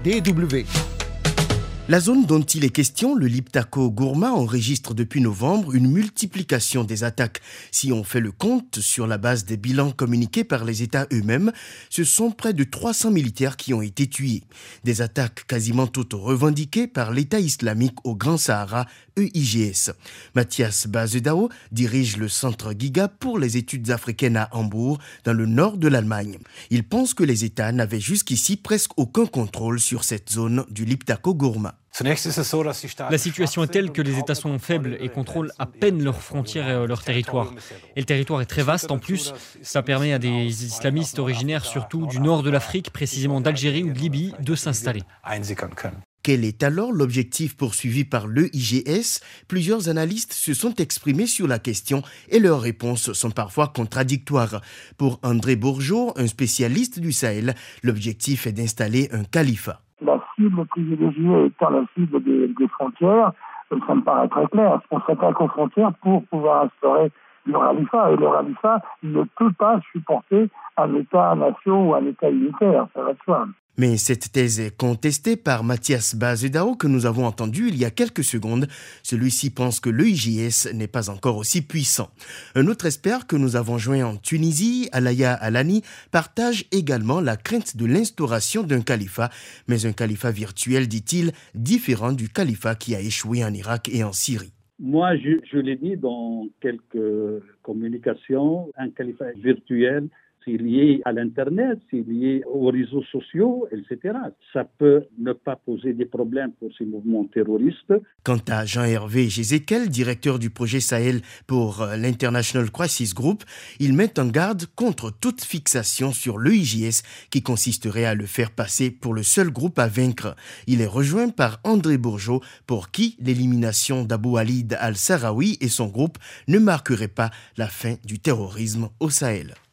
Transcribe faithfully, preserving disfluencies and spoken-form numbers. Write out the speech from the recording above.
D W. La zone dont il est question, le Liptako Gourma, enregistre depuis novembre une multiplication des attaques. Si on fait le compte sur la base des bilans communiqués par les États eux-mêmes, ce sont près de trois cents militaires qui ont été tués. Des attaques quasiment toutes revendiquées par l'État islamique au Grand Sahara, E I G S. Mathias Bazedao dirige le centre Giga pour les études africaines à Hambourg, dans le nord de l'Allemagne. Il pense que les États n'avaient jusqu'ici presque aucun contrôle sur cette zone du Liptako Gourma. La situation est telle que les États sont faibles et contrôlent à peine leurs frontières et leur territoire. Et le territoire est très vaste en plus. Ça permet à des islamistes originaires, surtout du nord de l'Afrique, précisément d'Algérie ou de Libye, de s'installer. Quel est alors l'objectif poursuivi par l'E I G S ? Plusieurs analystes se sont exprimés sur la question et leurs réponses sont parfois contradictoires. Pour André Bourgeot, un spécialiste du Sahel, l'objectif est d'installer un califat. La cible privilégiée étant la cible des, des frontières, ça me paraît très clair. On s'attaque aux frontières pour pouvoir instaurer le califat. Et le califat ne peut pas supporter un État-nation ou un État unitaire, ça va de soi. Mais cette thèse est contestée par Mathias Bazedao que nous avons entendu il y a quelques secondes. Celui-ci pense que l'E I G S n'est pas encore aussi puissant. Un autre expert que nous avons joint en Tunisie, Alaya Alani, partage également la crainte de l'instauration d'un califat, mais un califat virtuel, dit-il, différent du califat qui a échoué en Irak et en Syrie. Moi, je, je l'ai dit dans quelques communications, un califat virtuel, c'est lié à l'Internet, c'est lié aux réseaux sociaux, et cetera. Ça peut ne pas poser des problèmes pour ces mouvements terroristes. Quant à Jean-Hervé Gézéquel, directeur du projet Sahel pour l'International Crisis Group, il met en garde contre toute fixation sur l'E I G S qui consisterait à le faire passer pour le seul groupe à vaincre. Il est rejoint par André Bourgeot, pour qui l'élimination d'Abou Walid al-Sahraoui et son groupe ne marquerait pas la fin du terrorisme au Sahel.